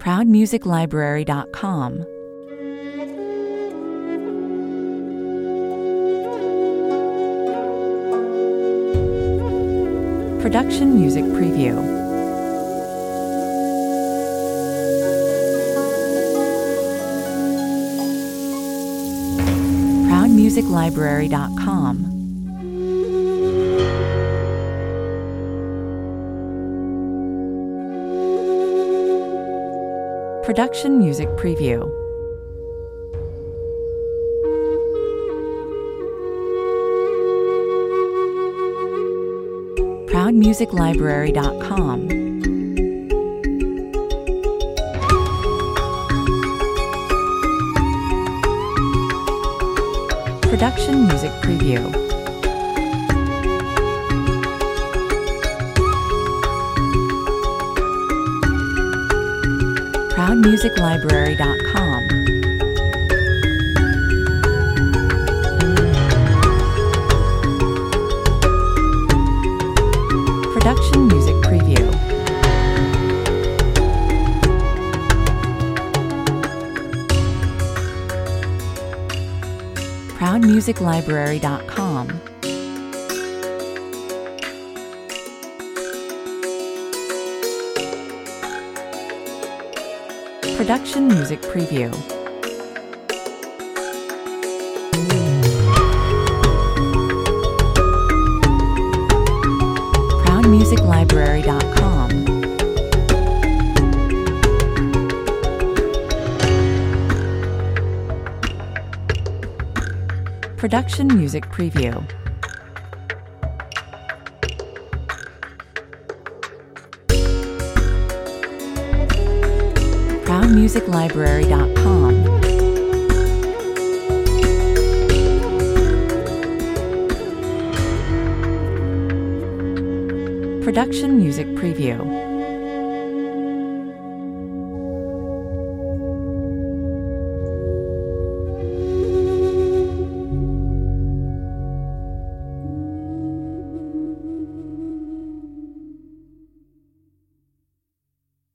ProudMusicLibrary.com. Production Music Preview. ProudMusicLibrary.com. Production Music Preview. ProudMusicLibrary.com. Production Music Preview. ProudMusicLibrary.com. Production Music Preview. ProudMusicLibrary.com. Production Music Preview. ProudMusicLibrary.com. Production Music Preview. ProudMusicLibrary.com. Production Music Preview.